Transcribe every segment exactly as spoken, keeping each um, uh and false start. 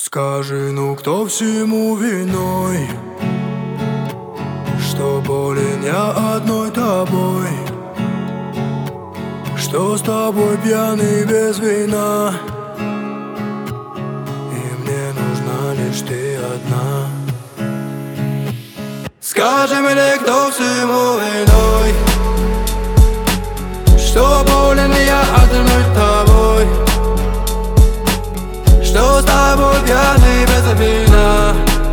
Скажи, ну кто всему виной, что болен я одной тобой, что с тобой пьяный без вина, и мне нужна лишь ты одна. Скажи мне, кто всему виной, что болен я одной тобой, что с тобой пьяный без вина,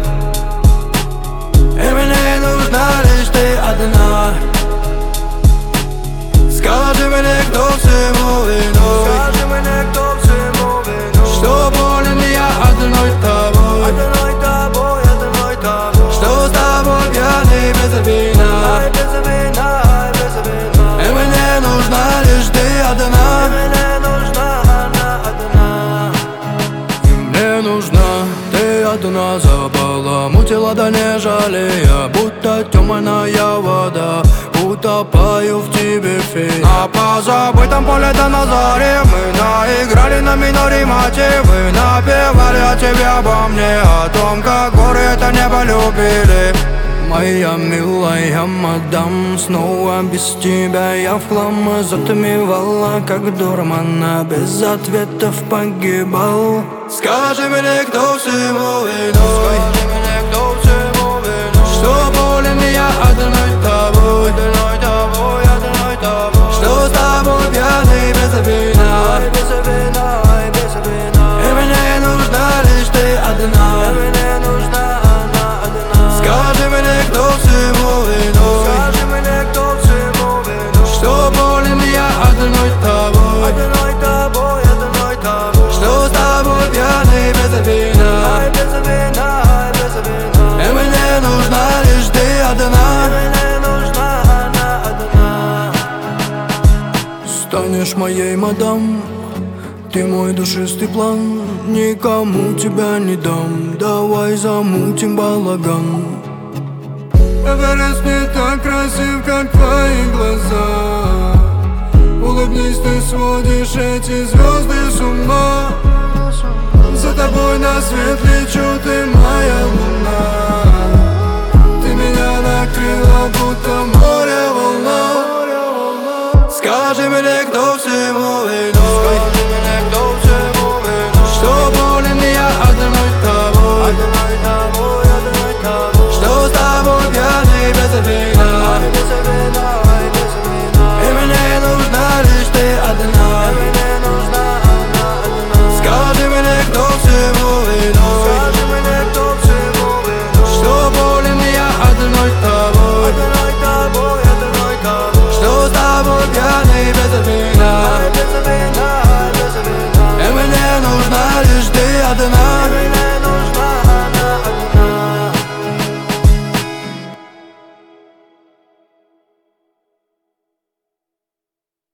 и мне нужна лишь ты одна. Скажи мне, кто всему виной, скажи мне, кто всему виной, что болен я одной тобой, одной тобой, одной тобой, что с тобой пьяный без вина, без вина, без вина, и мне нужна лишь ты одна. Мне нужна она одна. И мне нужна ты одна. Забаламутила, да не жалея, будто темная вода, утопаю в тебе, фея. На позабытом поле до на заре мы наиграли на миноре мотивы, напевали о тебе, обо мне, о том, как горы это небо любили. Моя милая мадам, снова без тебя я в хлам затмевала, как дурмана, без ответов погибал. Скажи мне, кто всему виной, что болен я одной тобой, одной тобой, одной тобой, что с тобой пьяный без вина, без вина, без вина, и мне нужна лишь ты одна. Мне нужна она одна. Скажи мне, кто всему виной, скажи мне, кто всему виной, что болен я одной тобой, одной тобой, одной тобой, что с тобой пьяный без вина, без вина, без вина, и мне нужна лишь ты одна. Мне нужна она одна. Станешь моей мадам, ты мой душистый план, никому тебя не дам, давай замутим балаган. Эверест не так красив, как твои глаза, улыбнись, ты сводишь эти звезды с ума. За тобой на светлый